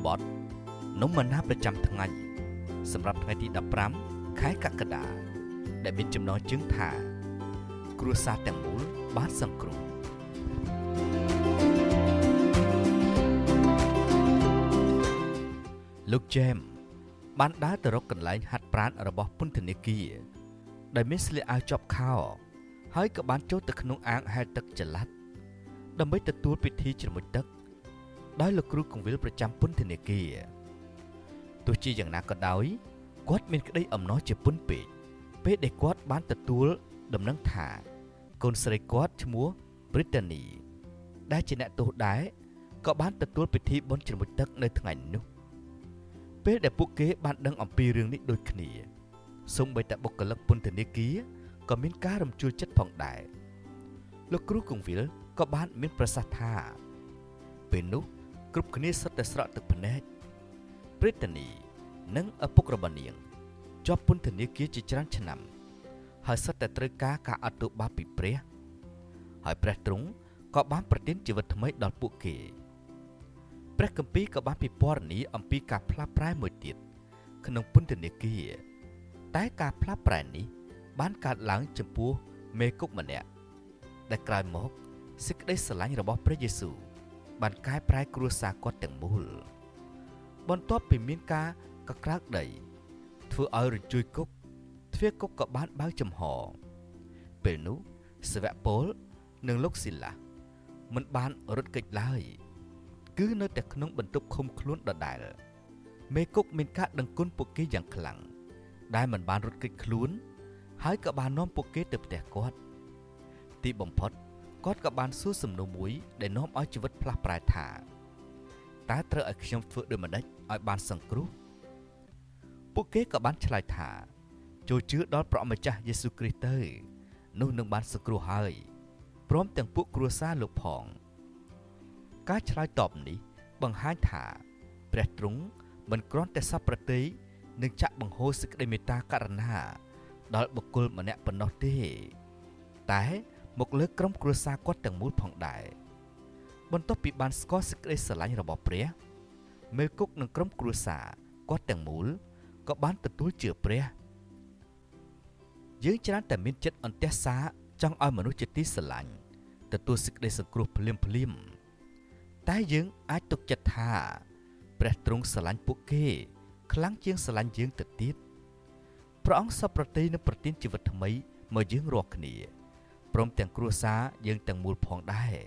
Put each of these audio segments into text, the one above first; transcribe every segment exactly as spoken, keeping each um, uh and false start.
បទនំម៉ាណាប្រចាំថ្ងៃសម្រាប់ថ្ងៃទីដប់ប្រាំខែកក្កដាដែលមានចំណងជើងថាគ្រួសារទាំងមូលបានសង្គ្រោះលោកជេមបានដើរទៅរកកន្លែងហាត់ប្រាណរបស់ពន្ធនាគារដែលមានស្លៀកអាវជាប់ខោហើយក៏បានចូលទៅក្នុងអាងហែលទឹកចល័តដើម្បីទទួលពិធីជ្រមុជទឹកដោយលោកគ្រូកងវិលប្រចាំពន្ធនាគារទោះជាយ៉ាងណាក៏ដោយគាត់មានក្តីអំណរជាពន់ពេកពេលដែលគាត់បានទទួលដំណឹងថាកូនស្រីគាត់ឈ្មោះព្រីតានីដែលជាអ្នកទោសដែរក៏បានទទួលពិធីបុណ្យជ្រមុជទឹកនៅថ្ងៃនោះពេលដែលពួកគេបានដឹងអំពីរឿងនេះដូចគ្នាសូម្បីតែបុគ្គលិកពន្ធនាគារក៏មានការរំជួលចិត្តផងដែរលោកគ្រូកងវិលក៏បានមានប្រសាសន៍ថាពេលនោះគ្រប់គ្នាសុទ្ធតែស្រក់ទឹកភ្នែកព្រីតានីនិងឪពុករបស់នាងជាប់ពន្ធនាគារជាច្រើនឆ្នាំហើយសុទ្ធតែត្រូវការការអត់ទោសបាបពីព្រះហើយព្រះទ្រង់ក៏បានប្រទានជីវិតថ្មីដល់ពួកគេព្រះគម្ពីរក៏បានពិពណ៌នាអំពីការផ្លាស់ប្រែមួយទៀតក្នុងពន្ធនាគារតែការផ្លាស់ប្រែនេះបានកើតឡើងចំពោះមេគុកម្នាក់ដែលក្រោយមកសេចក្តីស្រឡាញ់របស់ព្រះយេស៊ូវបានកែប្រែគ្រួសារគាត់ទាំងមូលបន្ទាប់ពីមានការកក្រើកដីធ្វើឲ្យរញ្ជួយគុកទ្វារគុកក៏បានបើកចំហពេលនោះសាវកពលនិងលោកស៊ីឡាមិនបានរត់គេចឡើយគឺនៅតែក្នុងបន្ទប់ឃុំខ្លួនដដែលមេគុកមានការដឹងគុណពួកគេយ៉ាងខ្លាំងដែលមិនបានរត់គេចខ្លួនហើយក៏បាននាំពួកគេទៅផ្ទះគាត់ទីបំផុតគាត់ក៏បានសួរសំណួរមួយដែលនាំឲ្យជីវិតផ្លាស់ប្រែថាតើត្រូវឲ្យខ្ញុំធ្វើដូចម្តេចឲ្យបានសង្គ្រោះពួកគេក៏បានឆ្លើយថាចូលជឿដល់ព្រះម្ចាស់យេស៊ូវគ្រីស្ទទៅនោះនឹងបានសង្គ្រោះហើយព្រមទាំងពួកគ្រួសារលោកផងការឆ្លើយតបនេះបង្ហាញថាព្រះទ្រង់មិនគ្រាន់តែសប្បុរសនឹងចាក់បង្ហូរសេចក្តីមេត្តាករុណាដល់បុគ្គលម្នាក់ប៉ុណ្ណោះទេតែមកលើក្រុមគ្រួសារគាត់ទាំងមូលផងដែរបន្ទាប់ពីបានស្គាល់សេចក្តីស្រឡាញ់របស់ព្រះមេគុកនិងក្រុមគ្រួសារគាត់ទាំងមូលក៏បានទទួលជឿព្រះយើងច្រើនតែមានចិត្តអន្ទះសារចង់ឲ្យមនុស្សជាទីស្រឡាញ់ទទួលសេចក្តីសង្គ្រោះភ្លាមភ្លាមតែយើងអាចទុកចិត្តថាព្រះទ្រង់ស្រឡាញ់ពួកគេខ្លាំងជាងស្រឡាញ់យើងទៅទៀតព្រះអង្គសប្បុរសនឹងប្រទានជីវិតថ្មីមកយើងរាល់គ្នាព្រមទាំងគ្រួសារយើងទាំងមូលផងដែរ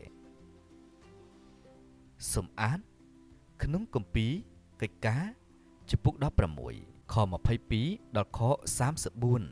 សូមអានក្នុងគម្ពីរកិច្ចការចំពុកដប់ប្រាំមួយខម្ភៃពីរដល់ខសាមសិបបួន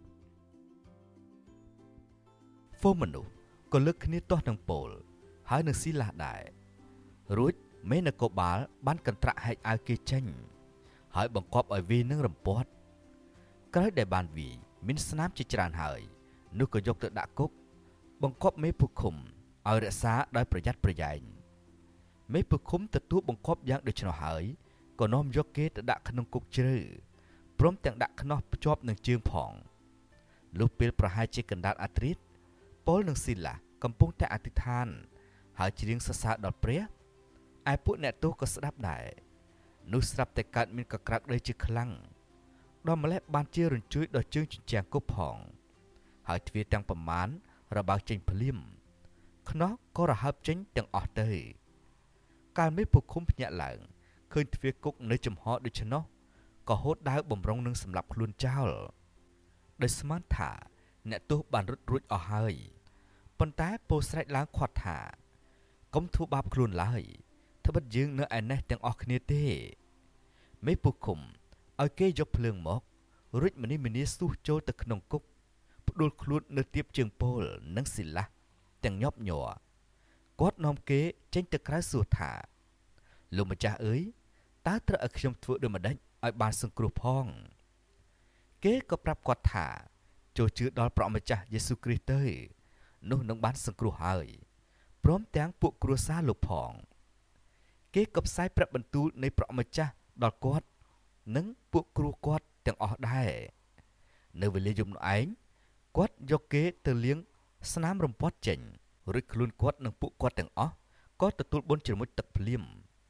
ហ្វូមនុស្សក៏លើកគ្នាទាស់នឹងពូលហើយនឹងស៊ីឡាដែររួចមេនគរបាលបានកន្ត្រាក់ហែកអាវគេចេញហើយបង្គាប់ឲ្យវានឹងរំពាត់ក្រោយដែលបានវាមានស្នាមជាច្រើនហើយនោះក៏យកទៅដាក់គុកបង្គាប់មេភូឃុំឲ្យរក្សាដោយប្រយ័ត្នប្រយែងមេភូឃុំទទួលបង្គាប់យ៉ាងដូច្នោះហើយក៏នាំយកគេទៅដាក់ក្នុងគុកជ្រៅព្រមទាំងដាក់ខ្នោះភ្ជាប់នឹងជើងផងលុះពេលប្រហែលជាកណ្ដាលអាធ្រាត្រប៉ូលនិងស៊ីឡាកំពុងតែអធិដ្ឋានហើយច្រៀងសរសើរដល់ព្រះឯពួកអ្នកទោសក៏ស្ដាប់ដែរនោះស្រាប់តែកើតមានកក្រើកដីជាខ្លាំងដល់ម្លេះបានជារញ្ជួយដល់ជើងជញ្ជាំងគុកផងហើយទ្វារទាំងប្រមាណរបើកចេញភ្លាមខ្នោះក៏រហើបចេញទាំងអស់ទៅកាលមេភូឃុំភ្ញាក់ឡើងឃើញទ្វារគុកនៅចំហដូច្នោះក៏ហូតដាវបំរុងនឹងសម្លាប់ខ្លួនចោលដោយស្មានថាអ្នកទោសបានរត់រួចអស់ហើយប៉ុន្តែពោលស្រែកឡើងខាត់ថាកុំធ្វើបាបខ្លួនឡើយត្បិតយើងនៅឯនេះទាំងអស់គ្នាទេមេភូឃុំឲ្យគេយកភ្លើងមករួចម្នីម្នាស្ទុះចូលទៅក្នុងគុកផ្ដួលខ្លួននៅទៀបជើងពោលនិងស៊ីឡាទាំងញាប់ញ័រគាត់នាំគេចេញទៅក្រៅសួរថាលោកម្ចាស់អើយតើត្រូវឲ្យខ្ញុំធ្វើដូចម្តេចឲ្យបានសង្គ្រោះផងគេក៏ប្រាប់គាត់ថាចូលជឿដល់ព្រះម្ចាស់យេស៊ូវគ្រីស្ទទៅនោះនឹងបានសង្គ្រោះហើយព្រមទាំងពួកគ្រួសារលោកផងគេក៏ផ្សាយព្រះបន្ទូលនៃព្រះម្ចាស់ដល់គាត់និងពួកគ្រួគាត់ទាំងអស់ដែរនៅវេលាយប់នោះឯងគាត់យកគេទៅលាងស្នាមរំពាត់ចេញរួចខ្លួនគាត់និងពួកគាត់ទាំងអស់ក៏ទទួលបុណ្យជ្រមុជទឹកភ្លាម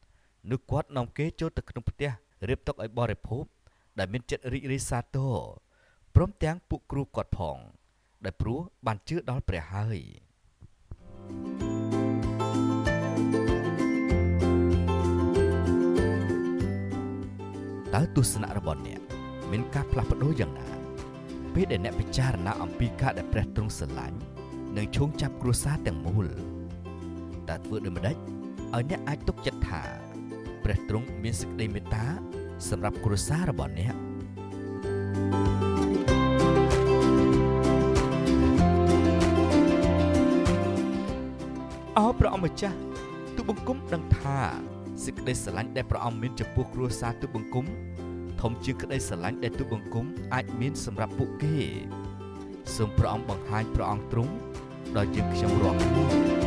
នោះគាត់នាំគេចូលទៅក្នុងផ្ទះរៀបតុឲ្យបរិភោគដែលមានចិត្តរីករាយសាទរព្រមទាំងពួកគ្រូគាត់ផងដែលព្រោះបានជឿដល់ព្រះហើយតើទស្សនៈរបស់អ្នកមានការផ្លាស់ប្ដូរយ៉ាងណាពេលដែលអ្នកពិចារណាអំពីការដែលព្រះទ្រង់ស្រឡាញ់និងឈោងចាប់គ្រួសារទាំងមូលតើធ្វើដូចម្តេចឲ្យអ្នកអាចទុកចិត្តថាព្រះទ្រង់មានសេចក្តីមេត្តាសម្រាប់គ្រួសាររបស់អ្នកអោព្រះអង្គម្ចាស់ទូបង្គំដឹងថាសេចក្តីស្រឡាញ់ដែលព្រះអង្គមានចំពោះគ្រួសារទូបង្គំធំជាងក្តីស្រឡាញ់ដែលទូបង្គំអាចមានសម្រាប់ពួកគេសូមព្រះអង្គបង្ហាញព្រះអង្គទ្រង់ដល់យើងខ្ញុំរាល់គ្នា